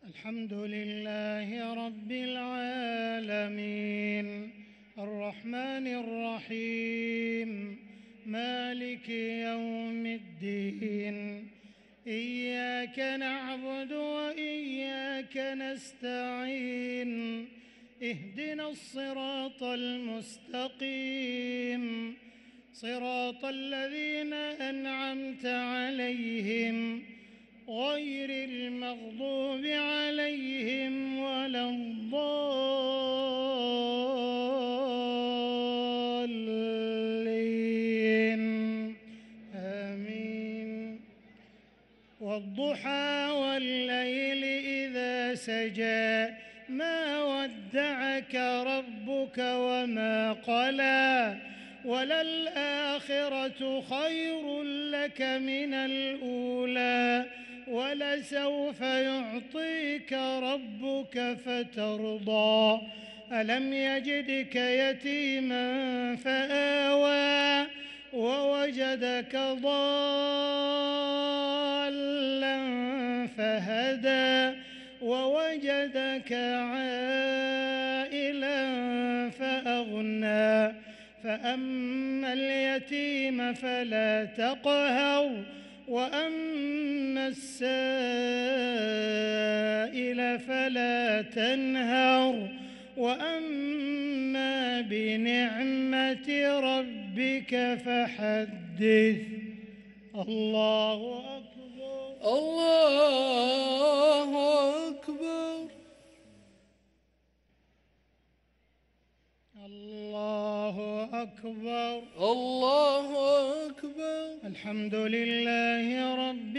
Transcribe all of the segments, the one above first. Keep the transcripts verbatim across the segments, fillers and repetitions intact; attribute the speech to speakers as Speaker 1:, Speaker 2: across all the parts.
Speaker 1: الحمد لله رب العالمين الرحمن الرحيم مالك يوم الدين إياك نعبد وإياك نستعين اهدنا الصراط المستقيم صراط الذين أنعمت عليهم غير المغضوب عليهم ولا الضالين آمين. والضحى والليل إذا سجى ما ودعك ربك وما قلى وللآخرة خير لك من الأولى ولسوف يعطيك ربك فترضى ألم يجدك يتيما فآوى ووجدك ضالا فهدى ووجدك عائلا فأغنى فأما اليتيم فلا تقهر وأما السائل فلا تنهر وأما بنعمة ربك فحدث. الله أكبر
Speaker 2: الله أكبر
Speaker 1: الله أكبر
Speaker 2: الله أكبر.
Speaker 1: الحمد لله رب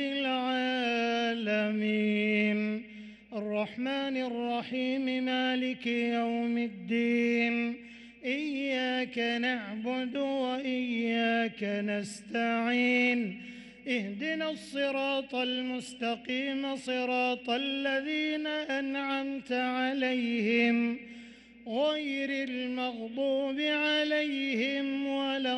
Speaker 1: العالمين الرحمن الرحيم مالك يوم الدين إياك نعبد وإياك نستعين اهدنا الصراط المستقيم صراط الذين أنعمت عليهم غير المغضوب عليهم ولا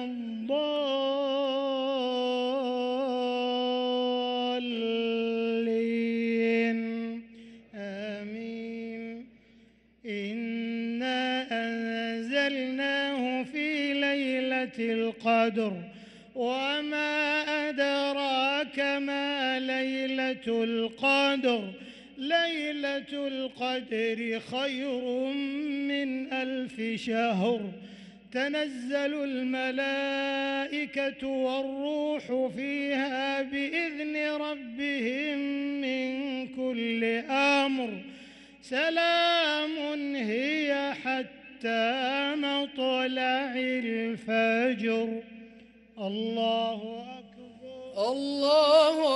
Speaker 1: الضالين آمين. إنا أنزلناه في ليلة القدر وما أدراك ما ليلة القدر ليلة القدر خير من ألف شهر تنزل الملائكة والروح فيها بإذن ربهم من كل أمر سلام هي حتى مطلع الفجر. الله أكبر
Speaker 2: الله